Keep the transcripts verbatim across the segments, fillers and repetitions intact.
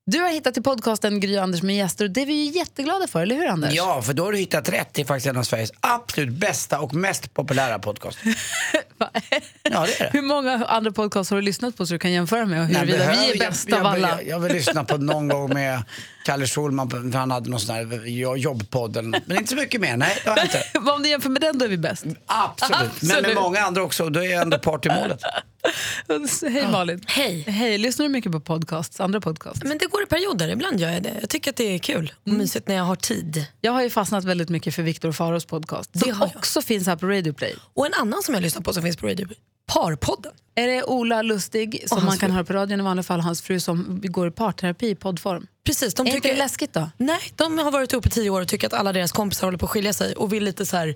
Du har hittat till podcasten Gry och Anders med gäster och det är vi ju jätteglada för, eller hur Anders? Ja, för då har du hittat rätt till faktiskt en av Sveriges absolut bästa och mest populära podcast. Va? Ja, det är det. Hur många andra podcasts har du lyssnat på så du kan jämföra med och huruvida vi är bäst jag, av alla? Jag, jag vill lyssna på någon gång med Kalle Schulman, för han hade någon sån här jobbpodd eller något. Men inte så mycket mer, nej det har jag inte. Om du jämför med den då är vi bäst. Absolut, Absolut. Men med många andra också, då är jag ändå part i målet. Hej Malin. Hej. Hej, lyssnar du mycket på podcasts, andra podcasts? Men det går i perioder, ibland gör jag det. Jag tycker att det är kul och mm. mysigt när jag har tid. Jag har ju fastnat väldigt mycket för Viktor Faros podcast. Det som också finns här på Radio Play. Och en annan som jag lyssnar på som finns på Radio Play, Parpodden. Är det Ola Lustig som man kan fru. höra på radion i vanliga fall, hans fru som går i parterapi i poddform? Precis. De är tycker, inte det läskigt då? Nej, de har varit uppe i tio år och tycker att alla deras kompisar håller på att skilja sig och vill lite så här...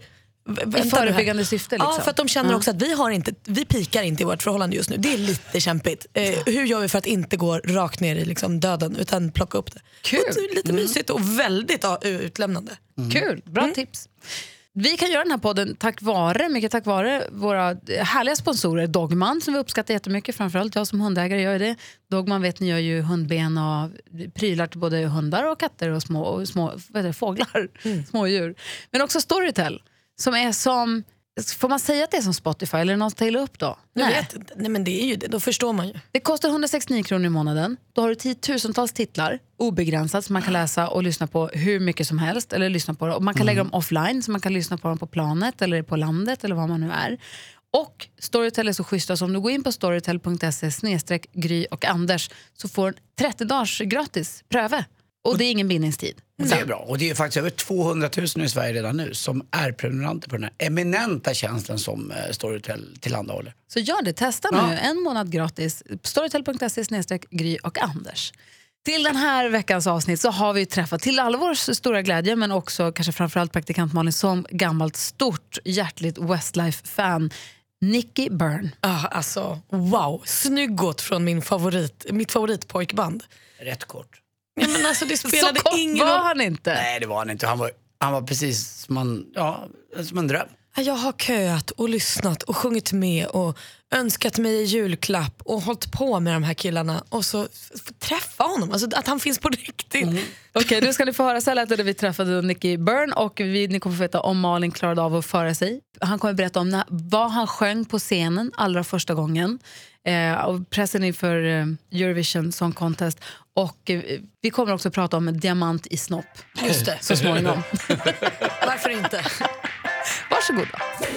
I förebyggande syfte liksom. Ja, för att de känner också att vi har inte, vi pikar inte i vårt förhållande just nu. Det är lite kämpigt. Eh, hur gör vi för att inte gå rakt ner i liksom döden utan plocka upp det? Kul. Och lite mm. mysigt och väldigt ja, utlämnande. Mm. Kul, bra mm. tips. Vi kan göra den här podden tack vare, mycket tack vare våra härliga sponsorer. Dogman som vi uppskattar jättemycket, framförallt jag som hundägare gör det. Dogman vet ni gör ju hundben och prylar till både hundar och katter och små, och små vad heter det, fåglar, mm. smådjur. Men också Storytel. Som är som, får man säga att det är som Spotify eller något till upp då? Jag Nej. vet inte, nej men det är ju det, då förstår man ju. Det kostar hundrasextionio kronor i månaden. Då har du tiotusentals titlar, obegränsat, så man kan läsa och lyssna på hur mycket som helst. Eller lyssna på det. Och man kan mm. lägga dem offline, så man kan lyssna på dem på planet eller på landet eller vad man nu är. Och Storytel är så schyssta, så om du går in på storytel punkt se snedstreck Gry och Anders så får du trettio dagars gratis pröve. Och det är ingen bindningstid. Det är bra. Och det är faktiskt över tvåhundratusen i Sverige redan nu som är prenumeranter på den här eminenta tjänsten som Storytel tillhandahåller. Så gör det, testa ja. nu. En månad gratis. storytel punkt se snedstreck Gry och Anders. Till den här veckans avsnitt så har vi träffat till alla vår stora glädje, men också kanske framförallt praktikant Malin som gammalt stort hjärtligt Westlife-fan. Nicky Byrne. Ah, alltså, wow. Snyggot från min favorit, mitt favoritpojkband. Rätt kort. Ja, men alltså, det spelade så kort ingen var han inte. Nej, det var han inte. Han var, han var precis som en, ja, som en dröm. Jag har köat och lyssnat och sjungit med och önskat mig i julklapp och hållit på med de här killarna och så f- träffa honom, alltså att han finns på riktigt. Mm. Okej, okay, nu ska ni få höra så här där vi träffade Nicky Byrne och vi, ni kommer få veta om Malin klarade av att föra sig. Han kommer berätta om när, vad han sjöng på scenen allra första gången. Eh, och pressen inför eh, Eurovision Song Contest och eh, vi kommer också prata om en diamant i snopp. Just det. Så småningom. Varför inte? Varsågoda.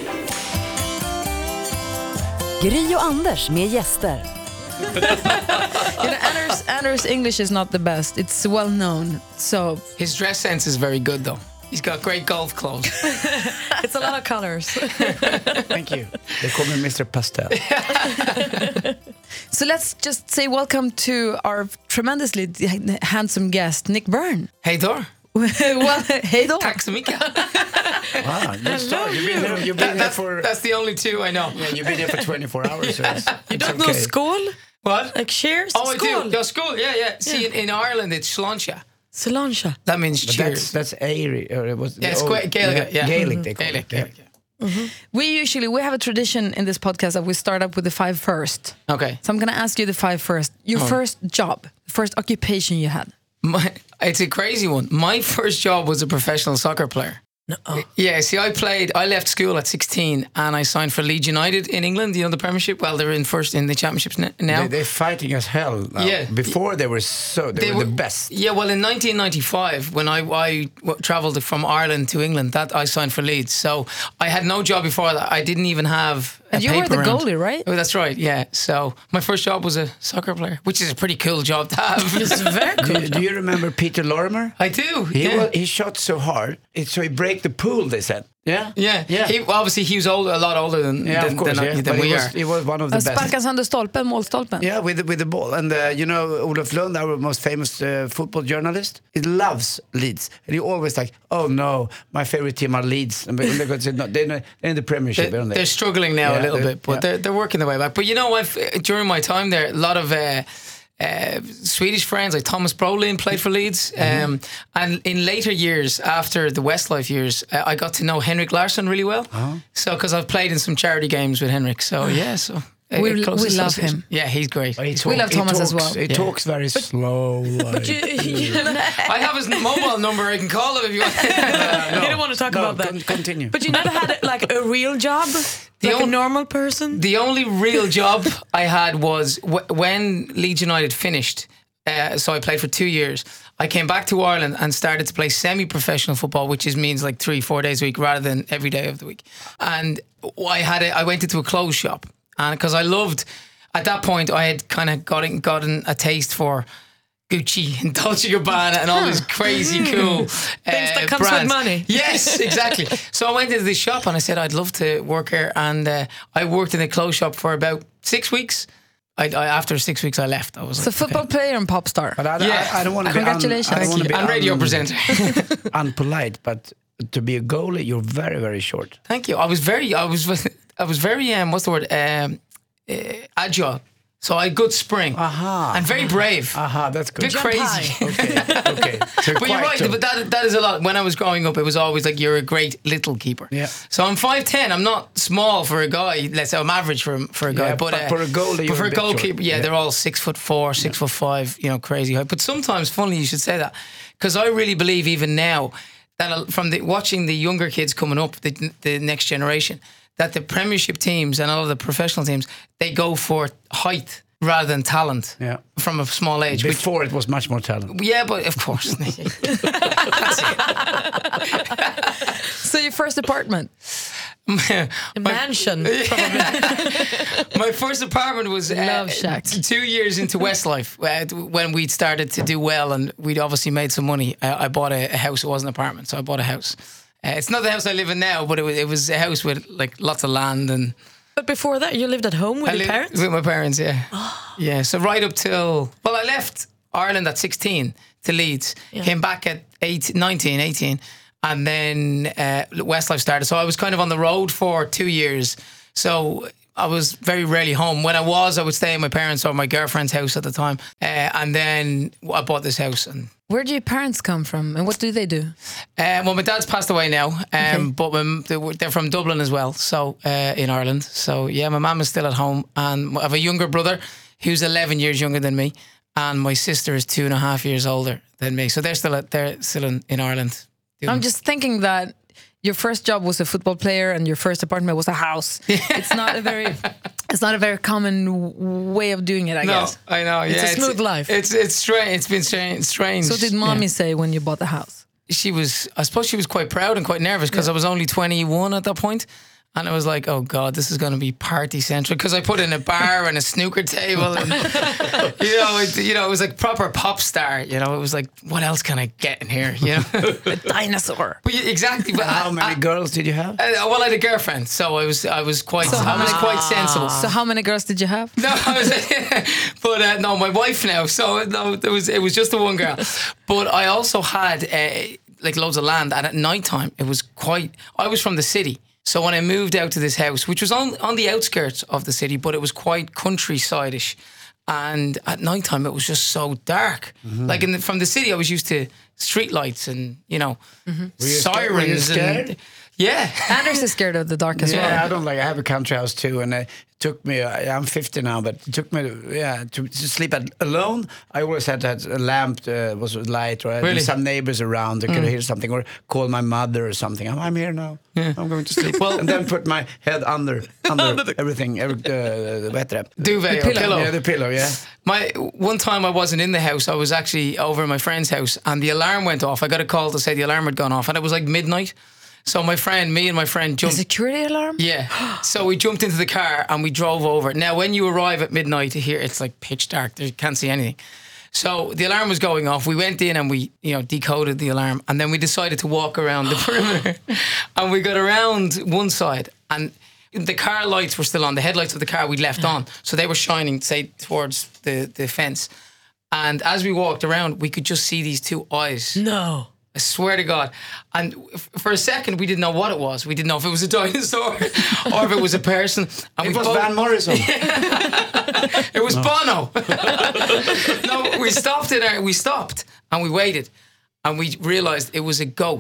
Gry och Anders med gäster. You know, Anders, Anders English is not the best. It's well known. So his dress sense is very good though. He's got great golf clothes. It's a lot of colors. Thank you. They call me Mister Pastel. So let's just say welcome to our tremendously handsome guest, Nick Byrne. Hej då. Well, hej då. Tack så mycket. Wow, you've been here, you've been that, here that's, for... that's the only two I know. Yeah, you've been here for twenty-four hours. So it's, you don't it's know okay. skål? What? Like cheers? Oh, I skål. do. Yeah, skål. Yeah, yeah. See, yeah. In, in Ireland, it's sláinte. Sláinte. That means but cheers. That's, that's Airy. Or it was yeah, it's old, Gaelic. Yeah, yeah. Gaelic, mm-hmm. they call Gaelic, it. Gaelic, yeah. Mm-hmm. We usually, we have a tradition in this podcast that we start up with the five first. Okay. So I'm going to ask you the five first. Your oh. first job, first occupation you had. My, it's a crazy one. My first job was a professional soccer player. No. Yeah, see, I played. I left school at sixteen, and I signed for Leeds United in England. You know the Premiership. Well, they're in first in the Championships n- now. They, they're fighting as hell now. Yeah. Before they were so they, they were, were the best. Yeah. Well, in nineteen ninety-five, when I I w- travelled from Ireland to England, that I signed for Leeds. So I had no job before that. I didn't even have. And you were the around. goalie, right? Oh, that's right. Yeah. So my first job was a soccer player, which is a pretty cool job to have. It's very cool. Do, do you remember Peter Lorimer? I do. He yeah. was, he shot so hard, it, so he break the pool. They said. Yeah, yeah, yeah. He, well, obviously, he was old, a lot older than, yeah, than, of course, than, yeah. than we we was, are. He was one of the best. Sparkas under stolpen, målstolpen. Yeah, with the, with the ball. And uh, you know, Olof Lund, our most famous uh, football journalist, he loves Leeds. And he always like, oh no, my favorite team are Leeds. And because no, they're, they're in the Premiership, they're, aren't they? They're struggling now yeah, a little bit, but yeah. they're, they're working their way back. But you know, I've, during my time there, a lot of... Uh, Uh, Swedish friends like Thomas Brolin played for Leeds, um, mm-hmm. and in later years after the Westlife years uh, I got to know Henrik Larsson really well. Uh-huh. So because I've played in some charity games with Henrik, so yeah, so uh, We- close we love association. him. Yeah, he's great. He We talk- love he Thomas as talks- well. He Yeah. talks very slow. like- I have his mobile number. I can call him if you want. You don't want to talk No, about that. con- continue. But you never had like a real job, like a on- normal person. The only real job I had was w- when Leeds United finished. Uh, so I played for two years. I came back to Ireland and started to play semi-professional football, which is means like three, four days a week rather than every day of the week. And I had a, I went into a clothes shop, and because I loved, at that point I had kind of gotten gotten a taste for Gucci and Dolce and Gabbana and all these crazy cool uh, Things that comes with brands. money. Yes, exactly. So I went into this shop and I said I'd love to work here, and uh, I worked in a clothes shop for about six weeks. I, I, after six weeks, I left. I was So like, football okay. player and pop star. But I, Yeah. I, I don't want to be un, Congratulations. I don't want to be and radio un- presenter. unpolite, but to be a goalie, you're very, very short. Thank you. I was very, I was, I was very, um, what's the word? Um, uh, agile. So I had good spring. Aha. And very brave. Aha, that's good. Bit crazy. Okay, okay. So But you're quite right, so. but that that is a lot. When I was growing up, it was always like you're a great little keeper. Yeah. So I'm five ten. I'm not small for a guy. Let's say I'm average for a- for a guy. Yeah, but, but uh, for a goalie, but you're for a a bit goalkeeper, short. yeah, Yeah. they're all six foot four, six foot five. You know, crazy height. But sometimes, funny you should say that, because I really believe even now that uh, from the watching the younger kids coming up, the the next generation, that the Premiership teams and all of the professional teams, they go for height rather than talent. Yeah. From a small age. which- Before it was much more talent. yeah, but of course. So your first apartment. A mansion. My first apartment was uh, Love shack. t- two years into Westlife uh, when we'd started to do well and we'd obviously made some money. I, I bought a, a house. It wasn't an apartment, so I bought a house. Uh, it's not the house I live in now, but it was, it was a house with like lots of land and But before that, you lived at home with I your lived parents? with my parents. Yeah, yeah. So right up till well, I left Ireland at sixteen to Leeds. Came back at eight, nineteen, eighteen, and then uh, Westlife started. So I was kind of on the road for two years. So I was very rarely home. When I was, I would stay at my parents' or my girlfriend's house at the time. Uh, and then I bought this house. And Where do your parents come from and what do they do? uh, well, my dad's passed away now, um, Okay. but my, they were- they're from Dublin as well. So uh, in Ireland. So yeah, my mum is still at home, and I have a younger brother who's eleven years younger than me, and my sister is two and a half years older than me. So they're still at, they're still in, in Ireland. I'm just thinking that your first job was a football player and your first apartment was a house. It's not a very it's not a very common w- way of doing it, I No, guess. I know. It's yeah, a smooth life. It's it's strange. It's been strange. strange. So did mommy Yeah. say when you bought the house? She was. I suppose she was quite proud and quite nervous because I was only twenty-one at that point. And I was like, oh God, this is going to be party central, because I put in a bar and a snooker table, and you know, it, you know, it was like proper pop star. You know, it was like, what else can I get in here? You know, A dinosaur. but yeah, exactly. But How I- many I- girls did you have? uh, well, I had a girlfriend, so I was, I was quite, So how I was many- quite sensible. So how many girls did you have? No, I was, but uh, no, my wife now. So no, it was it was just the one girl. But I also had uh, like loads of land, and at night time it was quite. I was from the city, so when I moved out to this house, which was on on the outskirts of the city, but it was quite countryside-ish, and at night time it was just so dark. Like in the, from the city, I was used to street lights and you know you scared- were you sirens scared? and yeah. Anders is scared of the dark as Yeah, well. I don't like. I have a country house too, and it took me. I- I'm fifty now, but it took me. Yeah, to, to sleep at, alone. I always had to have a lamp uh, was light, or I had Really? some neighbors around that could hear something, or call my mother or something. I'm, I'm here now. I'm going to sleep. Well, and then put my head under under everything. Every, uh, vad heter det? Duvet or pillow. Yeah, the pillow. Yeah. My one time I wasn't in the house. I was actually over at my friend's house, and the alarm went off. I got a call to say the alarm had gone off, and it was like midnight. So my friend, me and my friend The jumped. security alarm? Yeah. So we jumped into the car and we drove over. Now, when you arrive at midnight here, it's like pitch dark. You can't see anything. So the alarm was going off. We went in and we, you know, decoded the alarm, and then we decided to walk around the perimeter. And we got around one side, and the car lights were still on. The headlights of the car we'd left on, so they were shining, say, towards the the fence. And as we walked around, we could just see these two eyes. No. I swear to God. And f- for a second, we didn't know what it was. We didn't know if it was a dinosaur or if it was a person. And It we was both- Van Morrison. It was Bono. No, we stopped in our, we stopped and we waited, and we realized it was a goat.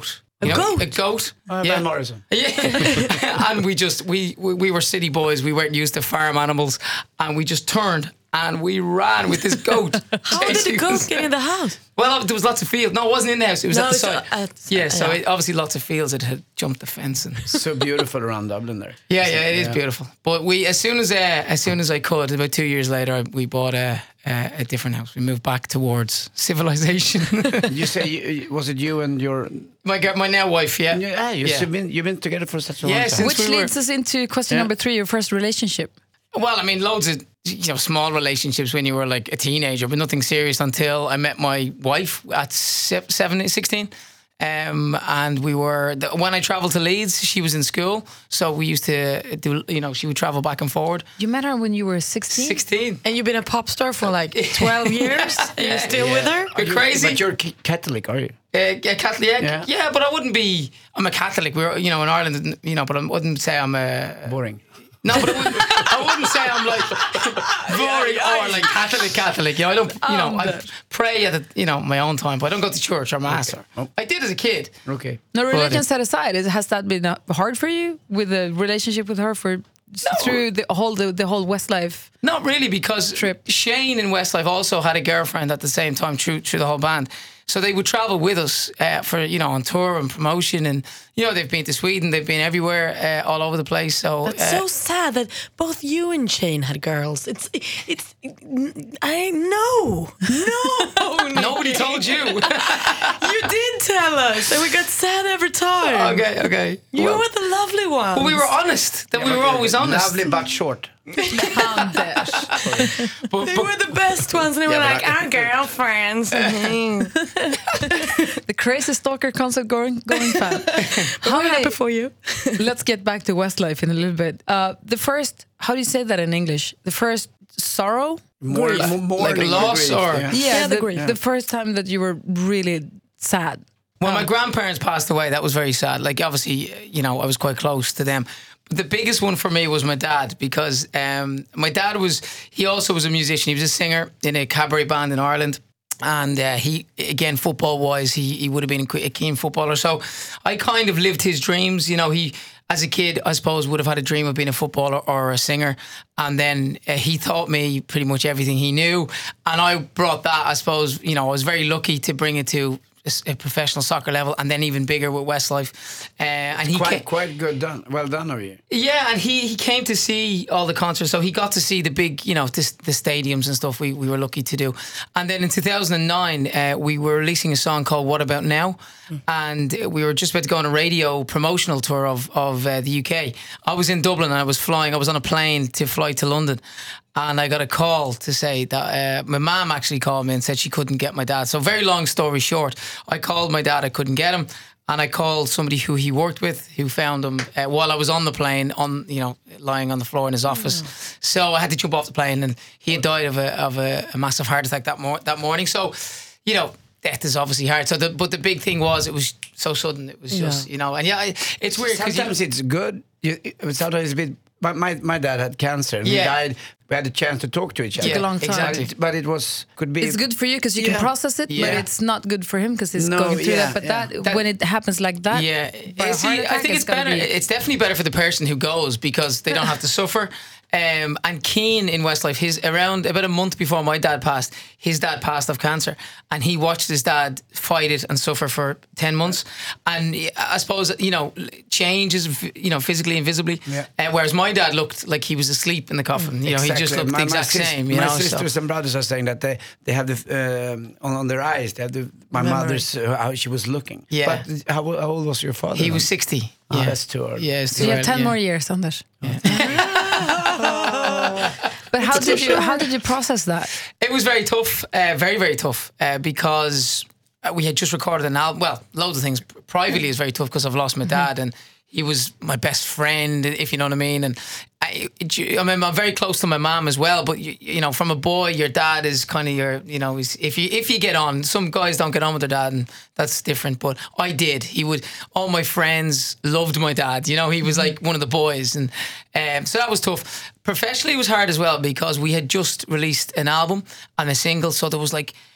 You A know, goat? A goat. Uh, yeah. Van Morrison. Yeah. And we just, we, we we were city boys. We weren't used to farm animals. And we just turned and we ran with this goat. How did the chasing goat us. get in the house? Well, there was lots of fields. No, it wasn't in the house. It was No, at the it's side. at- yeah, so yeah. It, obviously lots of fields. It had jumped the fence. And So beautiful around Dublin there. yeah, yeah, it is Yeah. beautiful. But we, as soon as uh, as soon as I could, about two years later, we bought a a, a different house. We moved back towards civilization. You say, you, was it you and your... my girl, my now wife, yeah, Yeah, you've, Yeah. Been, you've been together for such a Yeah, long time. since Which we were- leads us into question Yeah. number three, your first relationship. Well, I mean, loads of you know small relationships when you were like a teenager, but nothing serious until I met my wife at se- seventeen, sixteen. Um, and we were the, when I travelled to Leeds, she was in school, so we used to do. You know, she would travel back and forward. You met her when you were sixteen? Sixteen. And you've been a pop star for like twelve years? And you're still with her? You're crazy. But you're ca- Catholic, are you? Uh, yeah, Catholic, yeah, Yeah. yeah, but I wouldn't be. I'm a Catholic. We're, you know, in Ireland, you know, but I wouldn't say I'm a. Boring. No, but I wouldn't, I wouldn't say I'm like boring or like Catholic. Catholic, you know, I don't. You know, I pray at the, you know my own time, but I don't go to church or mass. Okay. Or, I did as a kid. Okay. No, religion But- set aside, is- has that been uh, hard for you with the relationship with her for through the whole the, the whole Westlife? Not really, because Trip. Shane in Westlife also had a girlfriend at the same time through through the whole band. So they would travel with us uh, for you know on tour and promotion, and you know they've been to Sweden, they've been everywhere, uh, all over the place. So That's uh, so sad that both you and Shane had girls. It's, it's, I know. No. nobody told you. You did tell us, and we got sad every time. okay, okay. You Well, were the lovely one. well, we were honest. That we were always honest. Lovely but short. Anders. But, They but- were the best ones, and they were Yeah, like, but I- our girlfriends. The crazy stalker concert going going fan. How We're happy many, for you. let's get back to Westlife in a little bit. Uh, the first, how do you say that in English? The first sorrow? More, Grief. more, more Like loss or- Yeah, Yeah, the the, grief. the first time that you were really sad. When my grandparents passed away, that was very sad. Like, obviously, you know, I was quite close to them. But the biggest one for me was my dad, because um, my dad was, he also was a musician. He was a singer in a cabaret band in Ireland. And uh, he, again, football-wise, he, he would have been a keen footballer. So I kind of lived his dreams. You know, he, as a kid, I suppose, would have had a dream of being a footballer or a singer. And then uh, he taught me pretty much everything he knew. And I brought that, I suppose, you know, I was very lucky to bring it to a, a professional soccer level, and then even bigger with Westlife. Uh, and he Quite, ca- quite good done. Well done of you. yeah, and he, he came to see all the concerts, so he got to see the big, you know, the, the stadiums and stuff we, we were lucky to do. And then in two thousand nine, uh, we were releasing a song called What About Now? Mm. And we were just about to go on a radio promotional tour of, of uh, the U K. I was in Dublin and I was flying, I was on a plane to fly to London. And I got a call to say that uh, my mum actually called me and said she couldn't get my dad. So very long story short, I called my dad, I couldn't get him. And I called somebody who he worked with, who found him uh, while I was on the plane, on you know, lying on the floor in his office. Mm. So I had to jump off the plane, and he had died of a of a, a massive heart attack that mor- that morning. So, you know, death is obviously hard. So, the, but the big thing was it was so sudden. It was just, yeah. you know, and yeah, it, it's weird. Sometimes you, it's good. You, sometimes it's a bit. My, my my dad had cancer and Yeah. he died. We had a chance to talk to each other. Yeah, a long time. exactly. But it, but it was could be. It's good for you because you Yeah. can process it, but Yeah. it's not good for him because he's No, going through yeah, that. But yeah. that, That- when it happens like that, Yeah, by a See, heart I attack, think it's gotta better. be- It's definitely better for the person who goes because they don't have to suffer. Um, and Keane in Westlife, his around about a month before my dad passed, his dad passed of cancer, and he watched his dad fight it and suffer for ten months. And I suppose, you know, change is, you know, physically and visibly. Yeah. Uh, whereas my dad looked like he was asleep in the coffin. You know, he just looked My- the my exact sis- same. You my know, so- sisters and brothers are saying that they they have the um, on, on their eyes. They have the my Memory. mother's uh, how she was looking. Yeah. But how, how old was your father? he then? was sixty. Oh, yeah, that's too early. Yeah, it's So too you have early, ten yeah. more years, Anders. But how did you how did you process that? It was very tough, uh, very, very tough, uh, because we had just recorded an album. Well, loads of things. Privately, it's very tough because I've lost my dad, and he was my best friend, if you know what I mean. And I, I mean, I'm very close to my mom as well. But you, you know, from a boy, your dad is kind of your, you know, is, if you if you get on. Some guys don't get on with their dad, and that's different. But I did. He would. All my friends loved my dad. You know, he was like one of the boys, and um, so that was tough. Professionally, it was hard as well because we had just released an album and a single, so there was like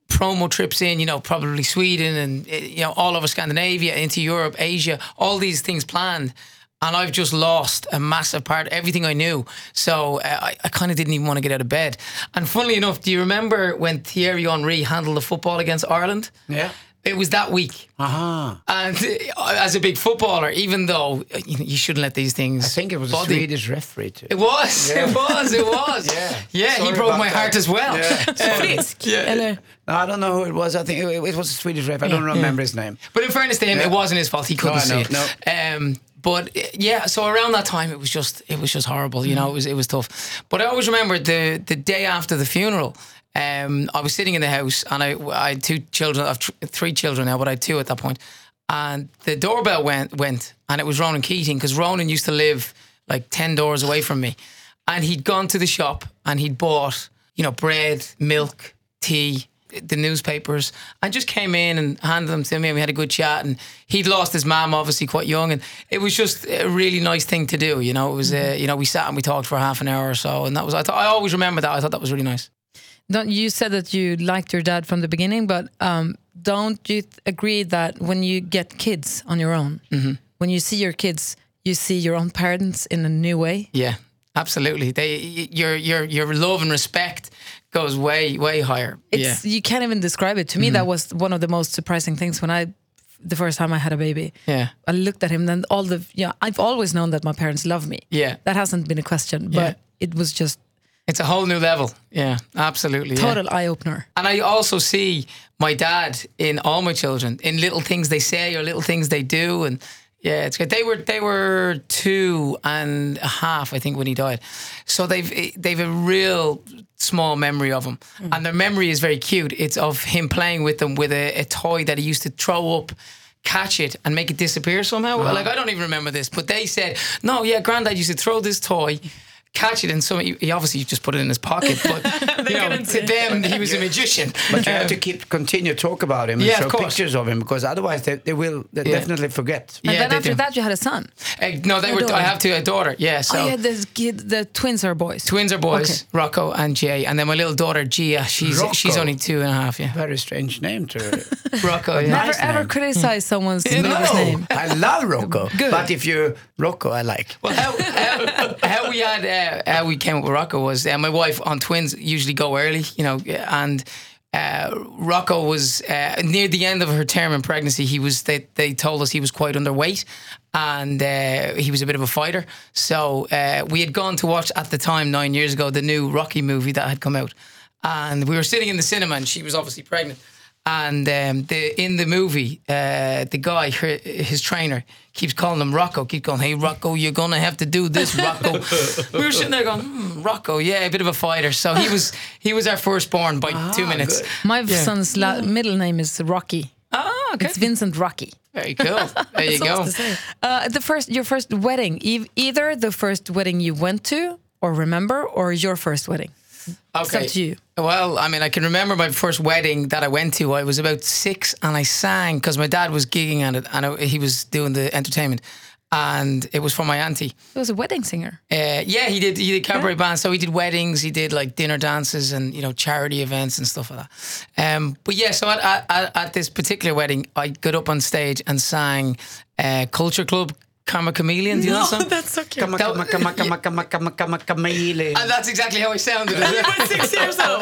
promo trips in, you know, probably Sweden and, you know, all over Scandinavia, into Europe, Asia, all these things planned. And I've just lost a massive part, everything I knew. So uh, I, I kind of didn't even want to get out of bed. And funnily enough, do you remember when Thierry Henry handled the football against Ireland? Yeah. It was that week. Uh-huh. And uh, as a big footballer, even though uh, you, know, you shouldn't let these things... I think it was bother a you. Swedish referee too. It was, Yeah. it was, it was. Yeah. Yeah, he Sorry broke about my that. heart as well. Yeah. Frisk? Yeah. Eller? No, I don't know who it was. I think it, it was a Swedish ref. I don't remember his name. But in fairness to him, Yeah. it wasn't his fault. He couldn't No, I see know, it. Um, but uh, yeah, so around that time, it was just it was just horrible. You know, it was it was tough. But I always remember the the day after the funeral. Um, I was sitting in the house, and I I had two children. I have th- three children now, but I had two at that point. And the doorbell went went, and it was Ronan Keating, because Ronan used to live like ten doors away from me, and he'd gone to the shop and he'd bought, you know, bread, milk, tea, the newspapers, and just came in and handed them to me, and we had a good chat. And he'd lost his mum, obviously quite young, and it was just a really nice thing to do. You know, it was uh, you know, we sat and we talked for half an hour or so, and that was I thought I always remember that. I thought that was really nice. Don't, you said that you liked your dad from the beginning, but um, don't you th- agree that when you get kids on your own, when you see your kids, you see your own parents in a new way? Yeah, absolutely. They your your your love and respect goes way way higher. It's, yeah. You can't even describe it. To me, that was one of the most surprising things when I, the first time I had a baby. Yeah. I looked at him, then all the, yeah, I've always known that my parents love me. Yeah. That hasn't been a question, but Yeah. it was just It's a whole new level. Yeah, absolutely. yeah. total eye-opener. And I also see my dad in all my children, in little things they say or little things they do, and yeah, it's good. They were they were two and a half, I think, when he died. So they've they've a real small memory of him, mm. and their memory is very cute. It's of him playing with them with a, a toy that he used to throw up, catch it, and make it disappear somehow. Uh-huh. Like, I don't even remember this, but they said, no, yeah, Granddad used to throw this toy, catch it, and so he, he obviously just put it in his pocket. But you know, to them, he was a magician. But you Um, have to keep continue talk about him and Yeah, of show course. pictures of him, because otherwise they, they will they Yeah. definitely forget. And Yeah, then they after do. that, you had a son. Uh, no, they A were. daughter. I have to a daughter. Yeah, so oh, yeah, the, kid, the twins are boys. twins are boys, Okay. Rocco and Jay, and then my little daughter Gia. She's Rocco. she's only two and a half. Yeah, Very strange name to Rocco. Yeah. Never Nice ever name. criticize someone's baby's No, name. I love Rocco. Good. But if you Rocco, I like. Well, how, how, how we had uh, how we came up with Rocco was uh, my wife on twins usually go early, you know, and uh, Rocco was uh, near the end of her term in pregnancy. He was they they told us he was quite underweight, and uh, he was a bit of a fighter. So uh, we had gone to watch at the time nine years ago the new Rocky movie that had come out, and we were sitting in the cinema, and she was obviously pregnant. And um, the in the movie, uh, the guy, her, his trainer, keeps calling him Rocco. Keep going, hey Rocco, you're gonna have to do this, Rocco. We were sitting there going, hmm, Rocco, yeah, a bit of a fighter. So he was he was our firstborn by two minutes. good. My son's la- middle name is Rocky. Ah, okay, It's Vincent Rocky. very cool. There you go. Uh, the first, your first wedding, e- either the first wedding you went to or remember, or your first wedding. It's up to you. Well, I mean, I can remember my first wedding that I went to. I was about six, and I sang because my dad was gigging at it, and I, he was doing the entertainment, and it was for my auntie. He was a wedding singer. Uh, yeah, he did. He did cabaret band, so he did weddings, he did like dinner dances, and you know, charity events and stuff like that. Um, but yeah, so at, at, at this particular wedding, I got up on stage and sang uh, Culture Club, Karma Chameleon. Do you know that song? That's so cute. Come on, come on, come on, come on, come on, come on, come on, chameleon. And that's exactly how I sounded. Six years old.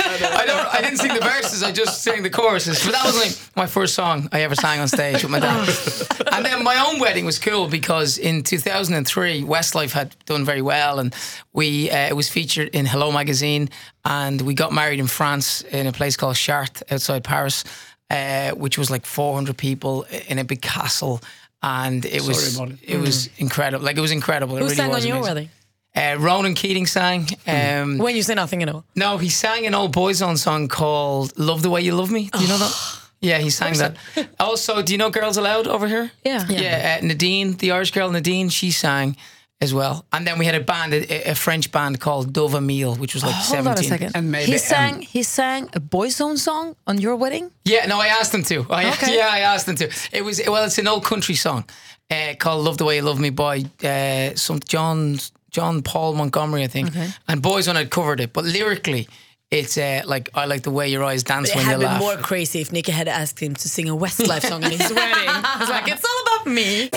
I don't. I didn't sing the verses. I just sang the choruses. But that was like my first song I ever sang on stage with my dad. And then my own wedding was cool because in two thousand three, Westlife had done very well, and we uh, it was featured in Hello magazine, and we got married in France in a place called Chartres outside Paris, uh, which was like four hundred people in a big castle. And it was Sorry about it. it was incredible. Like, it was incredible. It Who really sang was on your amazing. wedding? Uh, Ronan Keating sang. Um, When you say nothing at all. no, he sang an old Boyzone song called "Love the Way You Love Me." Do you know that? Yeah, he sang that. Also, do you know Girls Aloud over here? Yeah. Yeah, uh, Nadine, the Irish girl Nadine, she sang as well. And then we had a band, a, a French band called Dove Emile, which was like Hold seventeen. on a second. And maybe- he sang. He sang a Boyzone song on your wedding. Yeah, no, I asked him to. I, Okay. Yeah, I asked him to. It was well, it's an old country song uh, called "Love the Way You Love Me" by uh, some John John Paul Montgomery, I think. Okay. And Boyzone had covered it, but lyrically, it's uh, like I like the way your eyes dance It when you had been laugh. more crazy if Nicky had asked him to sing a Westlife song at his wedding. I was like, it's all about me.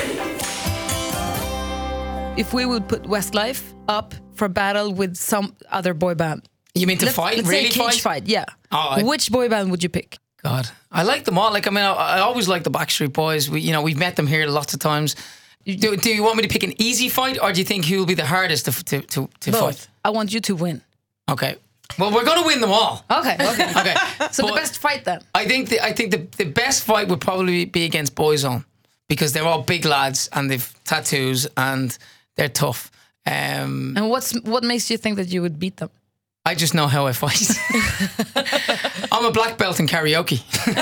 If we would put Westlife up for battle with some other boy band. You mean to Let's, fight? let's really say cage fight? Yeah. Oh, I- Which boy band would you pick? God, I like them all. Like, I mean, I, I always like the Backstreet Boys. We, you know, we've met them here lots of times. Do, do you want me to pick an easy fight, or do you think who will be the hardest to to to, to fight? I want you to win. Okay. Well, we're going to win them all. Okay, okay. Okay. So the But best fight then? I think the, I think the, the best fight would probably be against Boyzone, because they're all big lads and they've tattoos and they're tough. Um, And what's what makes you think that you would beat them? I just know how I fight. I'm a black belt in karaoke.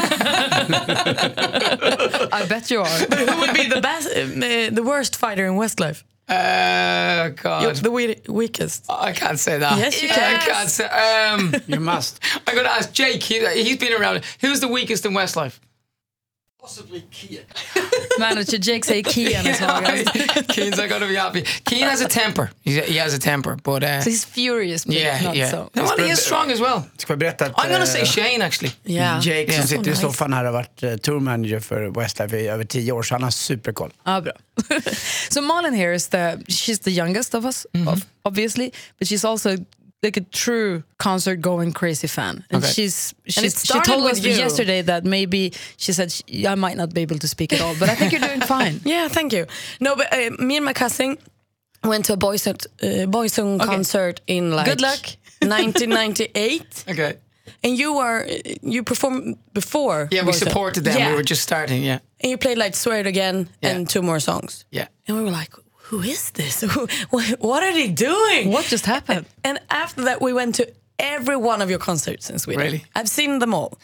I bet you are. Who would be the best, uh, the worst fighter in Westlife? Uh, God, You're the we- weakest. I can't say that. Yes, you I can. can't say. Um, You must. I'm going to ask Jake. He, he's been around. Who's the weakest in Westlife? Possibly Kian. Manager Jake säger Kian as well. Keen's not going to be happy. Keen has a temper. He's, he has a temper, but uh, So he's furious, but yeah, not yeah. so. Well, he is strong as well. Ska jag berätta att I'm going to eh, say Shane actually. Yeah. Jake som Yeah. sitter i nice. soffan här har varit uh, tourmanager för Westlife i över tio år, så han har superkoll. Ah, bra. So Malin here is the she's the youngest of us, of, obviously, but she's also like a true concert going crazy fan, and Okay. she's it she's she started told with us you. yesterday that maybe she said she, I might not be able to speak at all, but I think you're doing fine. Yeah, thank you. No, but uh, me and my cousin went to a Boyzone uh, Boyzone concert in like Good luck. nineteen ninety-eight, Okay. and you were you performed before. Yeah, we Boyzone. supported them. Yeah. We were just starting. Yeah, and you played like "Swear It Again" Yeah. and two more songs. yeah. And we were like, who is this? What are they doing? What just happened? And after that, we went to every one of your concerts in Sweden. Really? I've seen them all.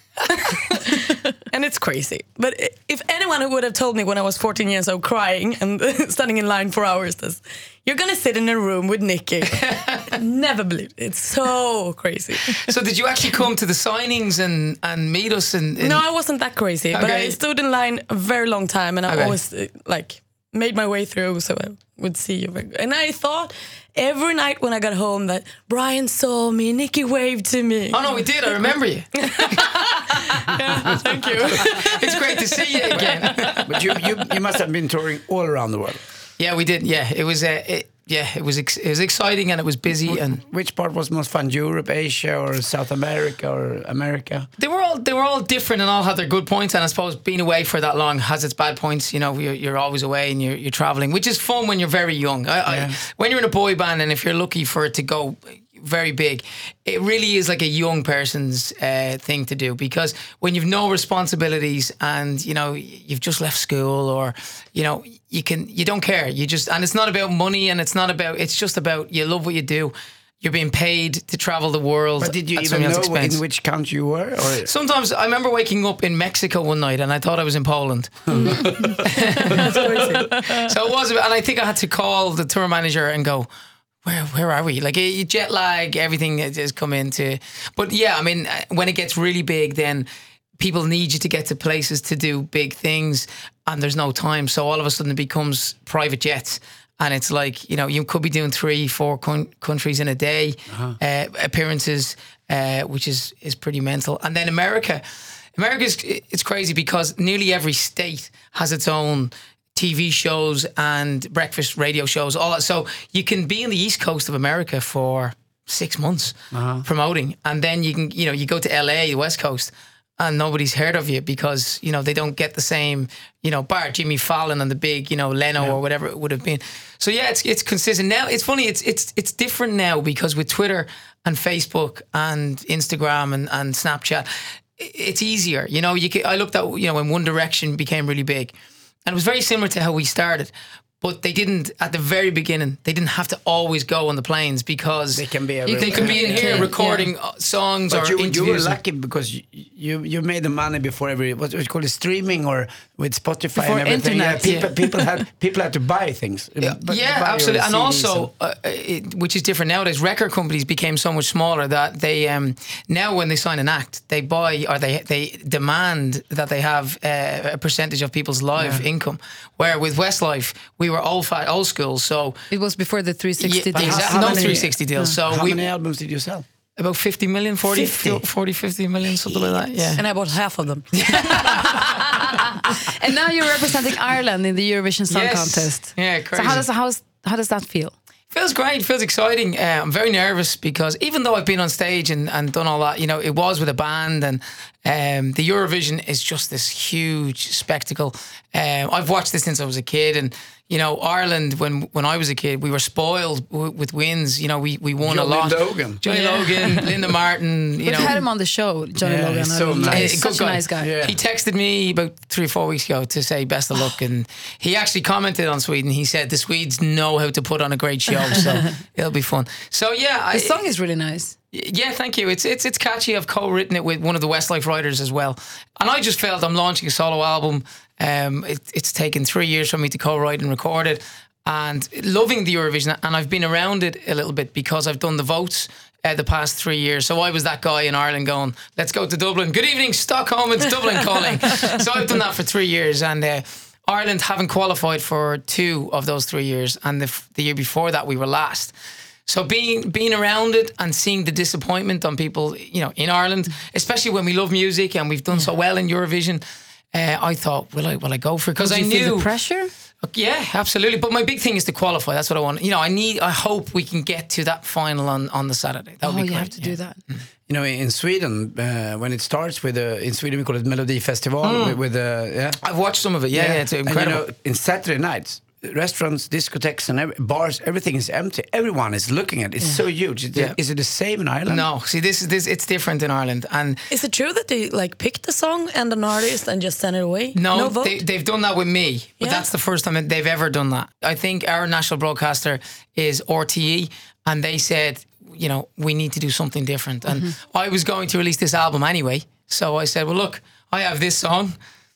And it's crazy. But i- if anyone who would have told me when I was fourteen years old crying and standing in line for hours, this, you're going to sit in a room with Nicky. Never believed it. It's so crazy. So did you actually come to the signings and, and meet us? And, and No, I wasn't that crazy. But Okay. I stood in line a very long time and I Okay. always uh, like made my way through so I would see you. And I thought every night when I got home that Brian saw me, Nicky waved to me. Oh no, we did. I remember you. Thank you. It's great to see you again. But you, you, you must have been touring all around the world. Yeah, we did. Yeah, it was. Uh, it, yeah, it was. Ex- it was exciting and it was busy, and Which part was most fun? Europe, Asia, or South America, or America? they were all they were all different and all had their good points. And I suppose being away for that long has its bad points. You know, you're, you're always away and you're you're traveling, which is fun when you're very young. I, I, when you're in a boy band, and if you're lucky for it to go very big, it really is like a young person's uh, thing to do, because when you've no responsibilities and you know you've just left school, or you know you can you don't care, you just, and it's not about money, and it's not about, it's just about you love what you do. You're being paid to travel the world. But did you at even somebody know else's expense. in which country you were? Or? Sometimes I remember waking up in Mexico one night and I thought I was in Poland. So it was, and I think I had to call the tour manager and go, where where are we? Like eh, jet lag, everything has come into. But yeah, I mean, when it gets really big, then people need you to get to places to do big things, and there's no time. So all of a sudden it becomes private jets. And it's like, you know, you could be doing three, four con- countries in a day, uh-huh. uh, appearances, uh, which is, is pretty mental. And then America, America is, it's crazy because nearly every state has its own T V shows and breakfast radio shows, all that. So you can be in the East Coast of America for six months uh-huh. promoting, and then you can, you know, you go to L A, the West Coast, and nobody's heard of you because, you know, they don't get the same, you know, bar Jimmy Fallon and the big, you know, Leno yeah. or whatever it would have been. So yeah, it's it's consistent. Now it's funny, it's it's it's different now because with Twitter and Facebook and Instagram and, and Snapchat, it's easier. You know, you can, I looked at, you know, when One Direction became really big, and it was very similar to how we started. But they didn't, at the very beginning, they didn't have to always go on the planes because they can be, you, they could be in here recording yeah. songs but or you, interviews. you were lucky because you, you you made the money before every, what was it called, streaming, or with Spotify before and everything. internet, yeah, people, yeah. people had people had to buy things. Yeah, but yeah buy absolutely. And C Ds also, uh, it, which is different nowadays, record companies became so much smaller that they um, now when they sign an act, they buy or they they demand that they have uh, a percentage of people's live yeah. income. Where with Westlife, we were old fat, old school, so it was before the three sixty yeah, deals. Exactly, no three sixty deals. Yeah. So how we, many albums did you sell? About fifty million, forty, fifty? forty, fifty million, something like that. Yeah. And I bought half of them. And now you're representing Ireland in the Eurovision Song Yes. Contest. Yeah, So crazy. how does, how, how does that feel? Feels great. Feels exciting. Uh, I'm very nervous because even though I've been on stage and, and done all that, you know, it was with a band, and um, the Eurovision is just this huge spectacle. Um, I've watched this since I was a kid, and you know, Ireland, when when I was a kid, we were spoiled w- with wins. You know, we, we won Johnny a lot. Logan. Johnny Yeah. Logan, Linda Martin. You We've know, had him on the show, Johnny Yeah, Logan. he's so and nice. He's Good such a guy. nice guy. Yeah. He texted me about three or four weeks ago to say best of luck, and he actually commented on Sweden. He said the Swedes know how to put on a great show, so it'll be fun. So yeah, The I, song is really nice. yeah, thank you. It's it's it's catchy. I've co-written it with one of the Westlife writers as well, and I just felt I'm launching a solo album. Um, it, it's taken three years for me to co-write and record it, and loving the Eurovision. And I've been around it a little bit because I've done the votes uh, the past three years. So I was that guy in Ireland going, "Let's go to Dublin. Good evening, Stockholm. It's Dublin calling." So I've done that for three years, and uh, Ireland haven't qualified for two of those three years, and the, f- the year before that we were last. So being being around it and seeing the disappointment on people, you know, in Ireland, especially when we love music and we've done so well in Eurovision, uh, I thought, will I will I go for it? Because I Did you knew feel the pressure? Yeah, absolutely. But my big thing is to qualify. That's what I want. You know, I need. I hope we can get to that final on, on the Saturday. That would Oh, be you great. have to yeah. do that. You know, in Sweden, uh, when it starts with a, in Sweden we call it Melody Festival with, with uh, yeah. I've watched some of it. Yeah, yeah, it's And, incredible. you know, in Saturday nights, restaurants, discotheques, and every, bars, everything is empty. Everyone is looking at it. It's so huge. Is, Yeah. it, is it the same in Ireland? no, see, this is this. It's different in Ireland, and Is it true that they like pick the song and an artist and just send it away? no, vote? they, they've done that with me, but Yeah. that's the first time they've ever done that. I think our national broadcaster is R T E, and they said, you know, we need to do something different. And I was going to release this album anyway, so I said, well, look, I have this song.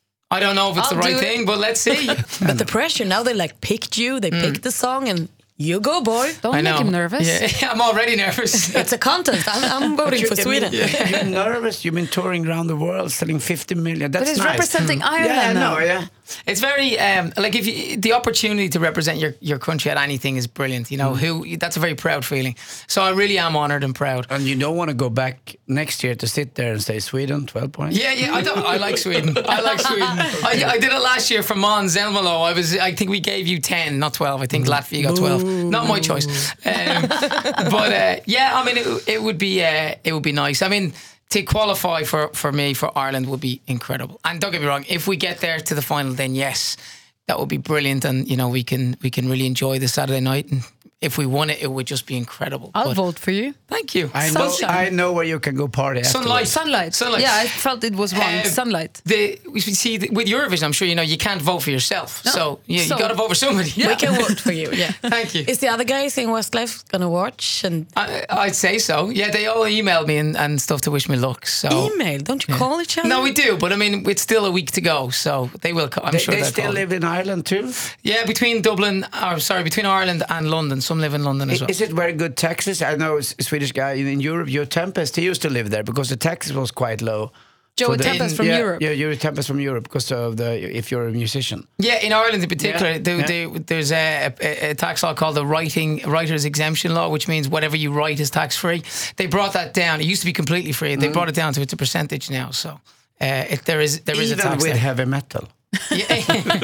I don't know if it's I'll the right do it. thing, but let's see. But the pressure now, they like picked you, they picked the song, and you go, boy. Don't I make know. him nervous. Yeah, I'm already nervous. It's a contest. I'm, I'm voting for I mean, Sweden. You're nervous. You've been touring around the world, selling fifty million. That's But it's nice. representing Ireland Yeah, I now. know. Yeah. It's very um, like if you, the opportunity to represent your, your country at anything is brilliant. You know, who that's a very proud feeling. So I really am honoured and proud. And you don't want to go back next year to sit there and say Sweden, twelve points. Yeah, yeah, I don't. I like Sweden. I like Sweden. I, I did it last year for Mons Elmelo. I was. I think we gave you ten, not twelve. I think Latvia got twelve. Not my choice. Um, but uh, yeah, I mean, it, it would be. Uh, it would be nice. I mean, to qualify for for me for Ireland would be incredible. And don't get me wrong. If we get there to the final, then yes, that would be brilliant. And you know, we can we can really enjoy the Saturday night. And if we won it, it would just be incredible. I'll But vote for you. Thank you. I know. Sunshine. I know where you can go party. Sunlight. afterwards. Sunlight. Sunlight. Yeah, I felt it was wrong. Um, Sunlight. The we see the, with Eurovision, I'm sure you know you can't vote for yourself, so you, So- you got to vote for somebody. We can vote for you, yeah. Thank you. Is the other guys in Westlife going to watch? And I, I'd say so. Yeah, they all emailed me and, and stuff to wish me luck. So email? Don't you call each other? no, we do, but I mean it's still a week to go, so they will. co- I'm They, sure they they'll still call. live in Ireland too. Yeah, between Dublin, or sorry, between Ireland and London. Some live in London as well. Is it very good taxes? I know a Swedish guy in, in Europe, Joe Tempest, he used to live there because the taxes was quite low. Joe For the- Tempest from yeah, Europe. Yeah, Joe Tempest from Europe because of the if you're a musician. Yeah, in Ireland in particular, Yeah, the, yeah. The, there's a, a, a tax law called the writing writer's exemption law, which means whatever you write is tax free. They brought that down. It used to be completely free. They brought it down to it's a percentage now. So uh, it, there is there is Even a tax with there. heavy metal. Yeah.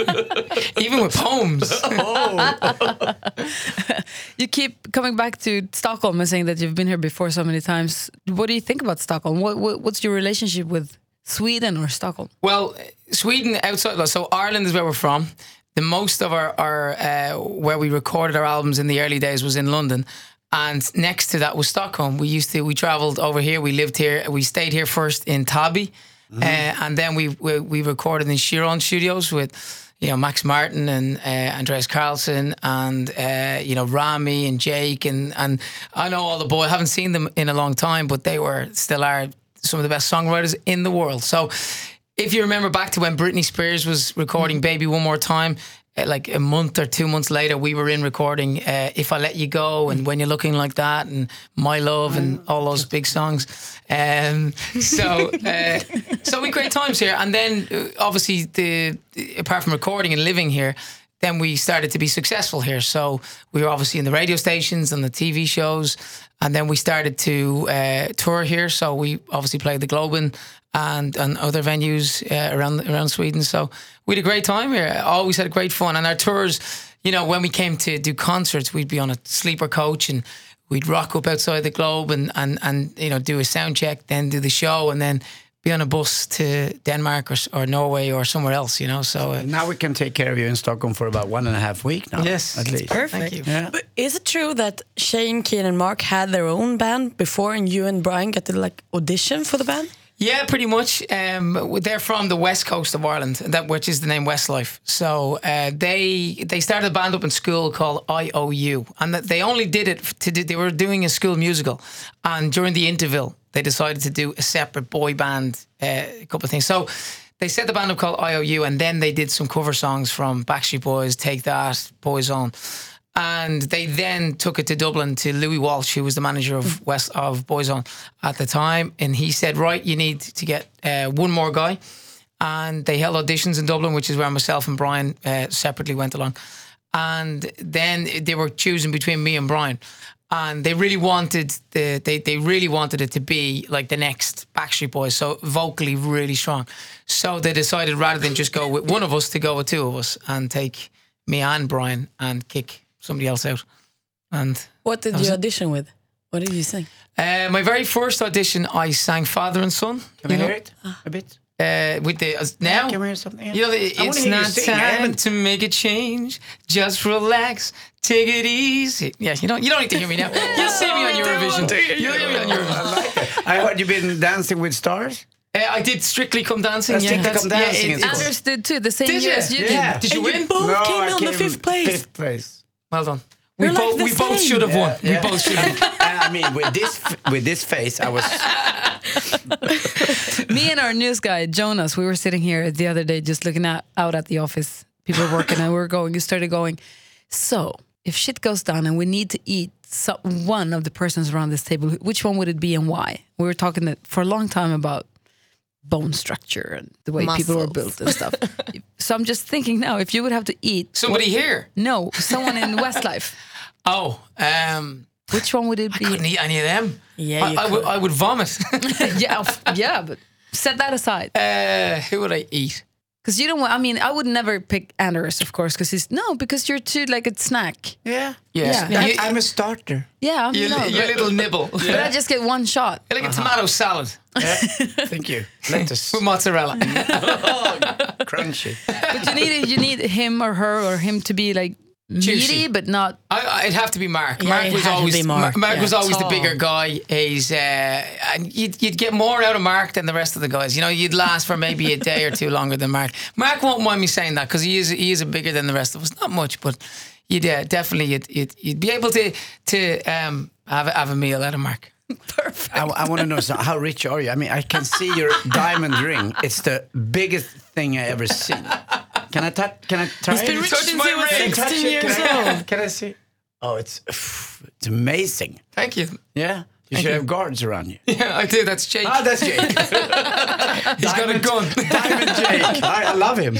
Even with poems. You keep coming back to Stockholm and saying that you've been here before so many times. What do you think about Stockholm? What, what, what's your relationship with Sweden or Stockholm? Well, Sweden outside, so Ireland is where we're from. The most of our, our uh, where we recorded our albums in the early days was in London. And next to that was Stockholm. We used to, we travelled over here, we lived here, we stayed here first in Tabi. Uh, and then we, we we recorded in Chiron Studios with, you know, Max Martin and uh, Andreas Carlson and, uh, you know, Rami and Jake. And, and I know all the boys, I haven't seen them in a long time, but they were, still are some of the best songwriters in the world. So if you remember back to when Britney Spears was recording Baby One More Time, uh, like a month or two months later, we were in recording uh, If I Let You Go and When You're Looking Like That and My Love and all those big songs. Um, so uh, so we had great times here. And then uh, obviously, the apart from recording and living here, then we started to be successful here. So we were obviously in the radio stations and the T V shows, and then we started to uh, tour here. So we obviously played the Globen and and other venues uh, around around Sweden. So we had a great time here. Always had great fun. And our tours, you know, when we came to do concerts, we'd be on a sleeper coach and we'd rock up outside the Globe and and and you know do a sound check, then do the show, and then be on a bus to Denmark or, or Norway or somewhere else, you know. So uh, now we can take care of you in Stockholm for about one and a half week now. Yes, at least. Perfect. Thank you. Yeah. But is it true that Shane, Keane, and Mark had their own band before, and you and Brian got to like audition for the band? Yeah, pretty much. Um, they're from the west coast of Ireland, that which is the name Westlife. So uh, they they started a band up in school called I O U, and that they only did it to do, they were doing a school musical, and during the interval they decided to do a separate boy band, uh, a couple of things. So they set the band up called I O U, and then they did some cover songs from Backstreet Boys, Take That, Boyzone. And they then took it to Dublin to Louis Walsh, who was the manager of West of Boyzone at the time. And he said, right, you need to get uh, one more guy. And they held auditions in Dublin, which is where myself and Brian uh, separately went along. And then they were choosing between me and Brian. And they really wanted the they, they really wanted it to be like the next Backstreet Boys, so vocally really strong. So they decided rather than just go with one of us to go with two of us and take me and Brian and kick somebody else out. And What did you audition with? What did you sing? uh, my very first audition, I sang Father and Son. Can we you know, hear it a bit? Uh, with the uh, now. Can we hear something? You know, the, I wanna it's hear you not sing. I time haven't- to make a change. Just relax, take it easy. Yeah, you don't. You don't need to hear me now. You'll see me on Eurovision. You'll hear me on Eurovision. I like it. I heard you've been dancing with stars. Uh, I did Strictly Come Dancing. Uh, yeah, Strictly that's- Come Dancing yeah, is it- cool. Anders did too, the same Did year you? as you Yeah. did. Did you And win? You both came I on the came fifth place. Fifth place. Well done. We You're like both the we both same. should have won. Yeah. We both should have. I mean, with this with this face, I was. Me and our news guy Jonas, we were sitting here the other day just looking at, out at the office. People were working and we were going, you started going, so if shit goes down and we need to eat so, one of the persons around this table, which one would it be and why? We were talking that for a long time about bone structure and the way people were Muscles. built and stuff. So I'm just thinking now, if you would have to eat... Somebody here. No, someone in Westlife. Oh, um, Which one would it I be? couldn't eat any of them. Yeah, I, you I, would, I would vomit. yeah, of- yeah, but set that aside. uh, who would I eat? Because you don't want, I mean, I would never pick Anders, of course, because he's, no, because you're too like a snack. Yeah. Yes. Yeah. You, I'm a starter. Yeah, I'm you, no, you but, little nibble. but I just get one shot. You're like a tomato salad Yeah. Thank you. Lettuce. with mozzarella. Crunchy. But you need you need him or her or him to be like meaty, Juicy. but not. I, it'd have to be Mark. Yeah, Mark it was had to always be Mark. Mark Yeah. was always the Tall. bigger guy. He's uh, and you'd, you'd get more out of Mark than the rest of the guys. You know, you'd last for maybe a day or two longer than Mark. Mark won't mind me saying that because he is he is a bigger than the rest of us. Not much, but you'd uh, definitely you'd, you'd you'd be able to to um, have a, have a meal out of Mark. Perfect. I, I want to know, so how rich are you? I mean, I can see your diamond ring. It's the biggest thing I ever seen. Can I touch? Can I try? He's been it? rich Touch since my he was ring. Touch sixteen it? years Can I- old. Can I see? Oh, it's it's amazing. Thank you. Yeah, you should have guards around you. Yeah, I do. That's Jake. Ah, that's Jake. He's got a gun. Diamond Jake. I, I love him.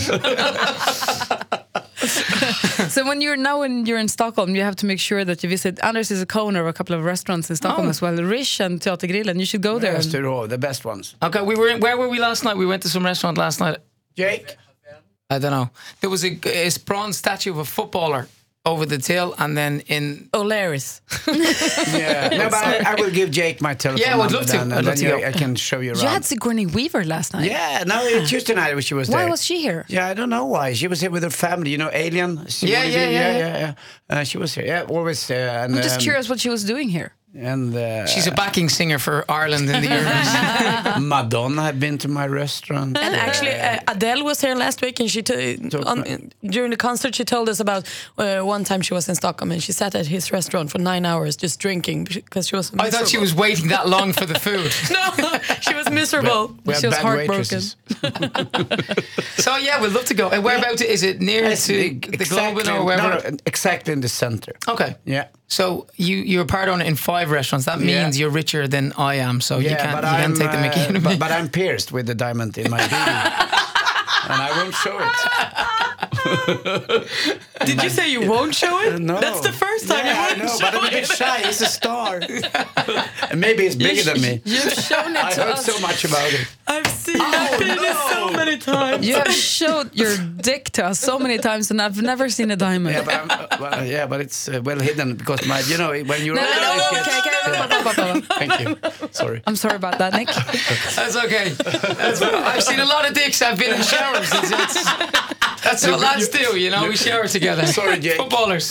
So when you're now when you're in Stockholm, you have to make sure that you visit. Anders is a co-owner of a couple of restaurants in Stockholm Oh. as well, Rish and Teatergrillen. You should go there. Yes, and- they're all the best ones. Okay, we were in, where were we last night? We went to some restaurant last night. Jake. I don't know. There was a, a bronze statue of a footballer over the till, and then in O'Leary's. Yeah. No, but I, I will give Jake my telephone. Yeah, I would number love to. then, I'd and love then to you- go. I can show you around. You had Sigourney Weaver last night. Yeah, no, Tuesday night she was Why there. was she here? Yeah, I don't know why. She was here with her family. You know, Alien. She Yeah, wanted yeah, to- yeah, yeah, yeah. Uh, she was here. Yeah, always. Uh, and, I'm just um, curious what she was doing here. And uh, she's a backing singer for Ireland in the Euros. Madonna had been to my restaurant. And actually, uh, Adele was here last week, and she t- on, during the concert she told us about uh, one time she was in Stockholm and she sat at his restaurant for nine hours just drinking because she was. I thought she was waiting that long for the food. No, she was miserable. we had she was bad heartbroken. waitresses. So yeah, we'd love to go. And whereabouts is it? Near It's to the- the Globen or wherever? no, no, exactly in the center. Okay. Yeah. So you you're a part owner in five restaurants. That Yeah. means you're richer than I am. So you Yeah, can't but you can't I'm, take the mickey uh, out of me. but, but I'm pierced with the diamond in my beard. And I won't show it. Did you say you won't show it? No. That's the first time Yeah, you I wouldn't know, show but I'm a bit it. shy. He's a star. And maybe he's bigger than me. You've shown it I to heard us. so much about it. I've seen that penis so many times. You have showed your dick to us so many times, and I've never seen a diamond. Yeah, but, I'm, uh, well, yeah, but it's uh, well hidden because my, you know, when you're No, no, no, no, okay, okay, okay, okay, okay, okay. Thank you. Sorry. I'm sorry about that, Nick. That's okay. That's, I've seen a lot of dicks. I've been in showers. It's, it's, that's what lads do, you know. We shower together. Sorry, Jake. Footballers.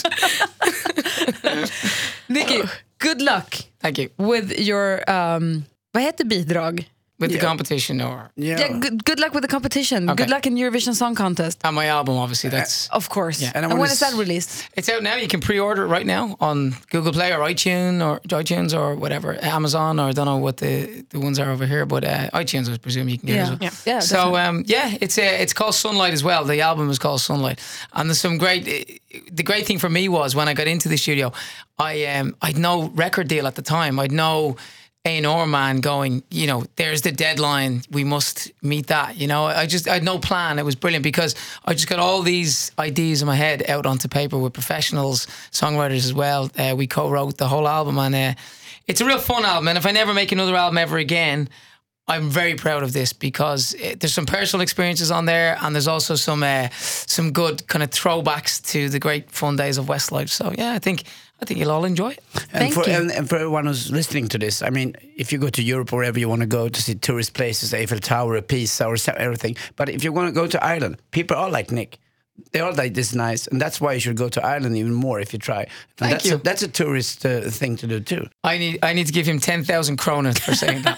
Nicky, good luck Thank you. with your, um, vad heter bidrag? With Yeah. the competition or Yeah. Yeah, good, good luck with the competition. Okay. Good luck in Eurovision Song Contest. and my album, obviously. That's Of course. Yeah. And, And I when wanna is that s- released? it's out now. You can pre-order it right now on Google Play or iTunes or iTunes or whatever, Amazon, or I don't know what the, the ones are over here, but uh, iTunes, I presume you can get it. as well. Yeah. Yeah, So definitely. um, yeah, it's uh, it's called Sunlight as well. The album is called Sunlight, and there's some great. The great thing for me was when I got into the studio, I um I'd no record deal at the time. I'd no A and R man going, you know, there's the deadline. We must meet that. You know, I just I had no plan. It was brilliant because I just got all these ideas in my head out onto paper with professionals, songwriters as well. Uh, we co-wrote the whole album, and uh, it's a real fun album. And if I never make another album ever again, I'm very proud of this because it, there's some personal experiences on there, and there's also some uh, some good kind of throwbacks to the great fun days of Westlife. So yeah, I think I think you'll all enjoy it. And Thank for, you. And, and for everyone who's listening to this, I mean, if you go to Europe or wherever you want to go to see tourist places, Eiffel Tower, Pisa, or so- everything, but if you want to go to Ireland, people are like Nick. They are like this nice, and that's why you should go to Ireland even more if you try. And Thank that's you. A, that's a tourist uh, thing to do too. I need I need to give him ten thousand kroner for saying that.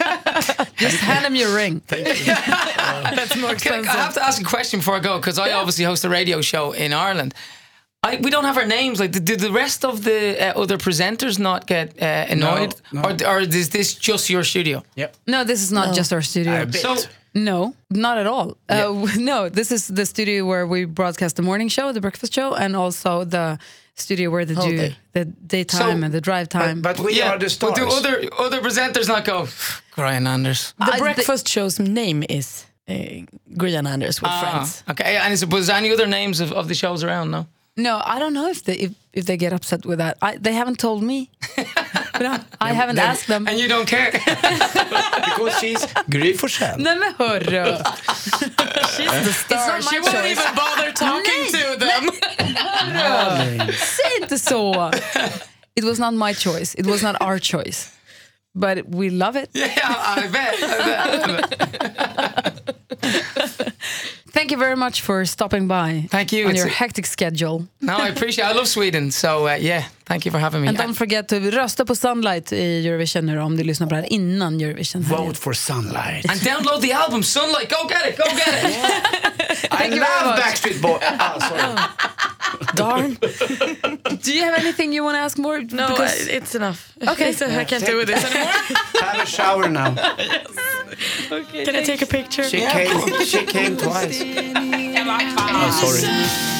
Just hand him your ring. That's more Can I, I expensive. have to ask a question before I go because I obviously host a radio show in Ireland. I, we don't have our names. Like, did the rest of the uh, other presenters not get uh, annoyed, No, or or is this just your studio? Yep. No, this is not just our studio. I bet. So No, not at all. Uh, no, this is the studio where we broadcast the morning show, the breakfast show, and also the studio where they Whole do day. the daytime So- and the drive time. But, but we yeah, are the stars. but do other other presenters not go? Brian Anders. The I- breakfast show's name is uh, Grian Anders with friends. Ah, okay, and is was there any other names of, of the shows around? No. no, I don't know if they if, if they get upset with that. I, they haven't told me. No, I haven't asked them. And you don't care. Because she's Gry Forssell. Nej men hörru. She's the star. not my She won't choice. even bother talking to them. Säg inte så. It was not my choice. It was not our choice. But we love it. Yeah, I bet. I bet. Thank you very much for stopping by. Thank you. On It's your a- hectic schedule. No, I appreciate. I love Sweden, so uh, yeah. Thank you for having me. And don't forget to rösta på Sunlight i Eurovision nu då, om du lyssnar på det här innan Eurovision. Vote for Sunlight. And download the album Sunlight. Go get it. Go get it. I you very love much. Backstreet Boys. Oh, sorry. Darn. Do you have anything you want to ask more? No, Because- I- it's enough. Okay. So I can't do with this anymore. Have a shower now. Can I take a picture? She came. She came twice. Oh, sorry.